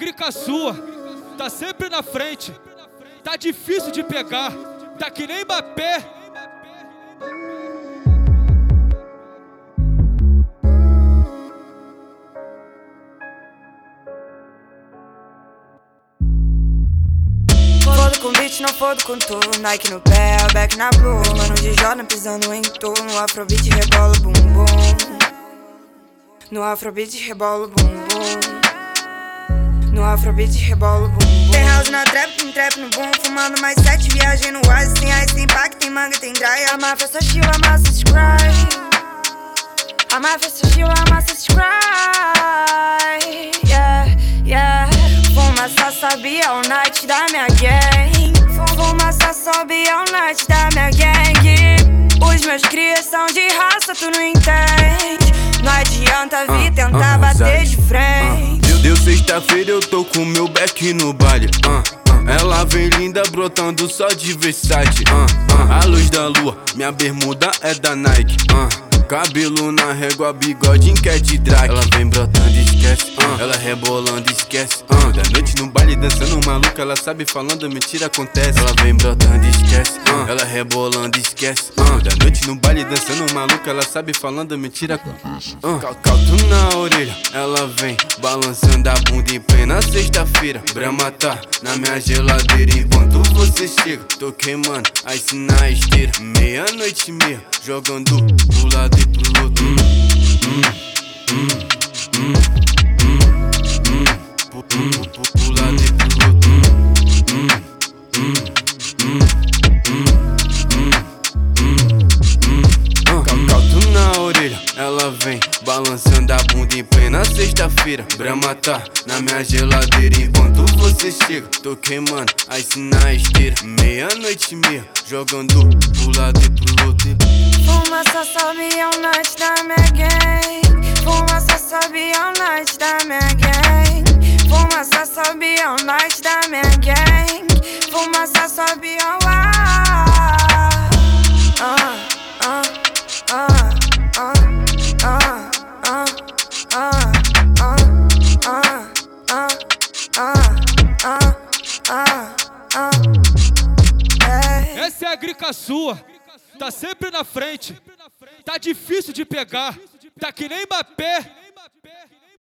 grica sua, tá sempre na frente. Tá difícil de pegar, tá que nem Mbappé. Fodo com beat, não fodo com tu. Nike no pé, back na blue. Mano de Jordan pisando em tu. No afrobeat rebola o bumbum. No afrobeat rebola o bumbum. No afrobeat rebola o bumbum. Tem house na trap, tem trap no boom. Fumando mais 7, viagem no oásis. Tem ice, tem pack, tem manga, tem dry. A máfia só chill, a massa subscribe. A máfia só chill, a massa subscribe. Yeah, yeah. Fumaça sobe all night da minha gang. Fumaça sobe all night da minha gang. Os meus crias são de raça, tu não entende. Não adianta vir tentar bater de frente. Deu sexta-feira, eu tô com meu back no baile. Ela vem linda, brotando só de Versace. A luz da lua, minha bermuda é da Nike. Cabelo na régua, bigode em cat drag. Ela vem brotando, esquece. Ela rebolando, esquece. Da noite no baile, dançando maluca. Ela sabe falando, mentira acontece. Ela vem brotando, esquece. Ela rebolando, esquece. Da noite no baile, dançando maluca. Ela sabe falando, mentira acontece. Caldo na orelha, ela vem balançando a bunda em plena sexta-feira. Brahma tá na minha geladeira enquanto você chega. Tô queimando, ice na esteira. Meia-noite e meia, jogando pro lado e pro outro. Pro lado e pro outro. Caldo na orelha, ela vem balançando a bunda em plena sexta-feira. Brahma tá na minha geladeira enquanto você chega. Tô queimando, ice na esteira. Meia-noite e meia, jogando pro lado e pro outro. Fumaça sobe all night da minha gang. Fumaça sobe all night da minha gang. Fumaça sobe all night da minha gang. Fumaça sobe all night. Essa é a grica sua, tá sempre na frente. Tá difícil de pegar, tá que nem Mbappé.